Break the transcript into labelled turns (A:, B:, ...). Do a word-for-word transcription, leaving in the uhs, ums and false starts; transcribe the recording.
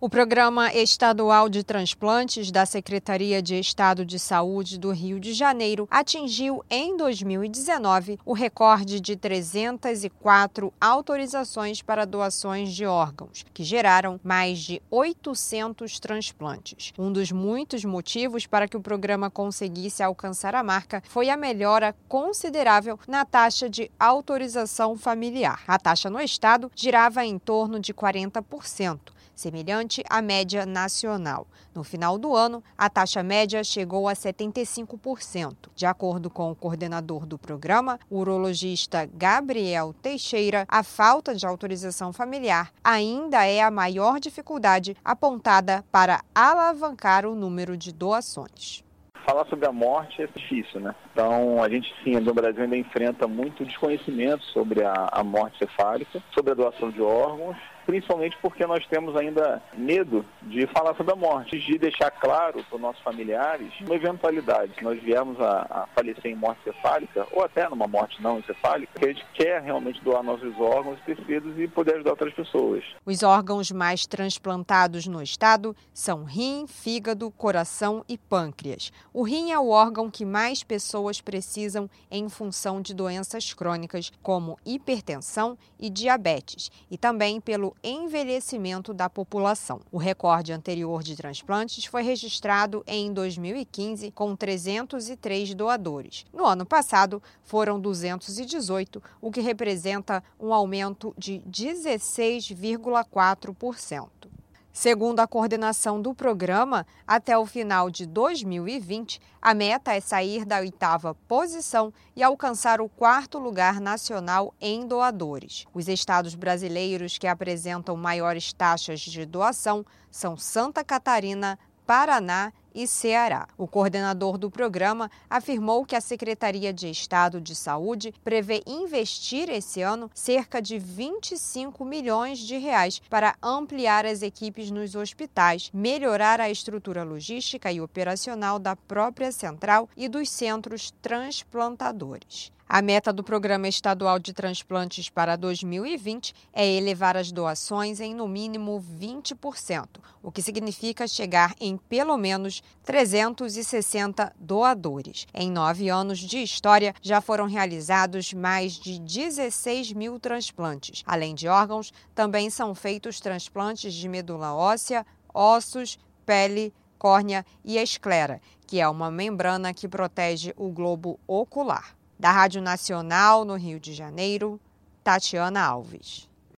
A: O Programa Estadual de Transplantes da Secretaria de Estado de Saúde do Rio de Janeiro atingiu, em dois mil e dezenove, o recorde de trezentas e quatro autorizações para doações de órgãos, que geraram mais de oitocentos transplantes. Um dos muitos motivos para que o programa conseguisse alcançar a marca foi a melhora considerável na taxa de autorização familiar. A taxa no estado girava em torno de quarenta por cento. Semelhante à média nacional. No final do ano, a taxa média chegou a setenta e cinco por cento. De acordo com o coordenador do programa, o urologista Gabriel Teixeira, a falta de autorização familiar ainda é a maior dificuldade apontada para alavancar o número de doações.
B: Falar sobre a morte é difícil, né? Então, a gente, sim, no Brasil ainda enfrenta muito desconhecimento sobre a, a morte cefálica, sobre a doação de órgãos, principalmente porque nós temos ainda medo de falar sobre a morte, de deixar claro para os nossos familiares uma eventualidade. Se nós viermos a, a falecer em morte cefálica, ou até numa morte não encefálica, que a gente quer realmente doar nossos órgãos e tecidos e poder ajudar outras pessoas.
A: Os órgãos mais transplantados no estado são rim, fígado, coração e pâncreas. O rim é o órgão que mais pessoas precisam em função de doenças crônicas, como hipertensão e diabetes, e também pelo envelhecimento da população. O recorde anterior de transplantes foi registrado em dois mil e quinze, com trezentos e três doadores. No ano passado, foram duzentos e dezoito, o que representa um aumento de dezesseis vírgula quatro por cento. Segundo a coordenação do programa, até o final de dois mil e vinte, a meta é sair da oitava posição e alcançar o quarto lugar nacional em doadores. Os estados brasileiros que apresentam maiores taxas de doação são Santa Catarina, Paraná e Ceará. O coordenador do programa afirmou que a Secretaria de Estado de Saúde prevê investir esse ano cerca de vinte e cinco milhões de reais para ampliar as equipes nos hospitais, melhorar a estrutura logística e operacional da própria central e dos centros transplantadores. A meta do Programa Estadual de Transplantes para dois mil e vinte é elevar as doações em no mínimo vinte por cento, o que significa chegar em pelo menos trezentos e sessenta doadores. Em nove anos de história, já foram realizados mais de dezesseis mil transplantes. Além de órgãos, também são feitos transplantes de medula óssea, ossos, pele, córnea e esclera, que é uma membrana que protege o globo ocular. Da Rádio Nacional, no Rio de Janeiro, Tatiana Alves.